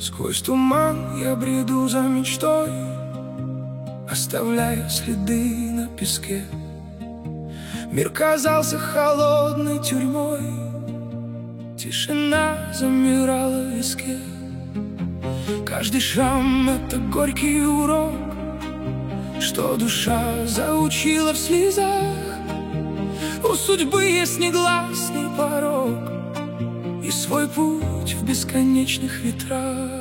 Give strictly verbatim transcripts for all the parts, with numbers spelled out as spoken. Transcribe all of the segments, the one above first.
Сквозь туман я бреду за мечтой, оставляя следы на песке. Мир казался холодной тюрьмой, тишина замирала в виске. Каждый шрам — это горький урок, что душа заучила в слезах. У судьбы есть негласный порог и свой путь в бесконечных ветрах.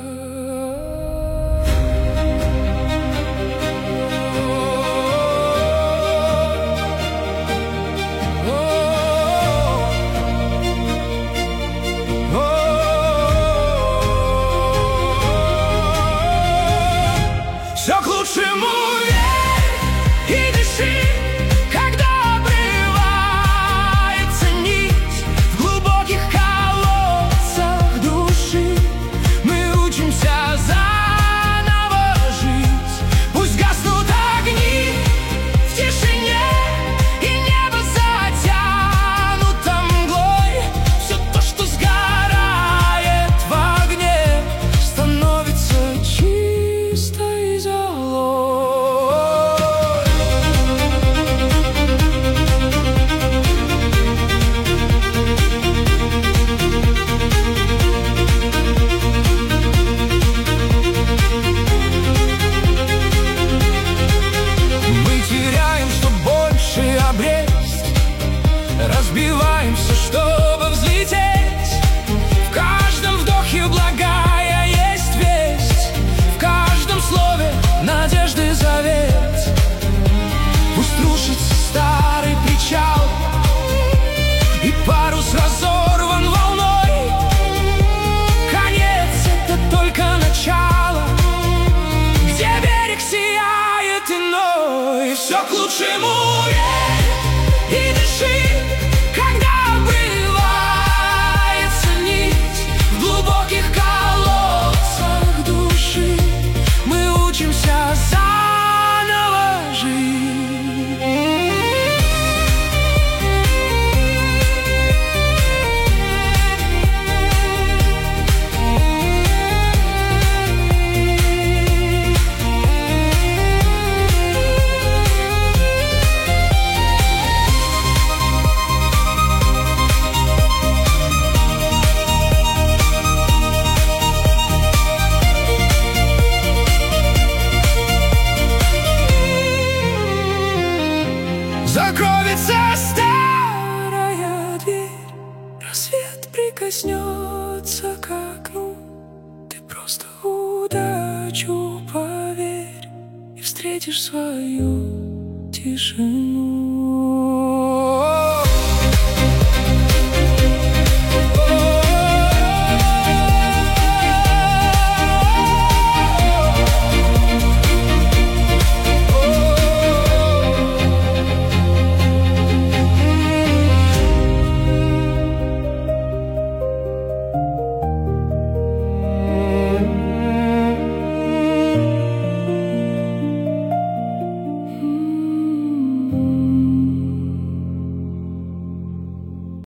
Все к лучшему верь и дыши, когда обрывается нить. В глубоких колодцах души мы учимся заново жить. Пусть гаснут огни в тишине, и небо затянуто мглой. Все то, что сгорает в огне, становится чистой золой. Мы теряем, что больше обресть, разбиваемся, чтобы взлететь. В каждом вдохе благая есть весть, в каждом слове надежды завет. Пусть рушится старый причал, и парус разорван волной. Конец — это только начало, где берег сияет иной. Все к лучшему верь и дыши, когда обрывается нить. В глубоких колодцах души мы учимся заново жить. Закроется старая дверь, рассвет прикоснется к окну. Ты просто в удачу поверь и встретишь свою тишину.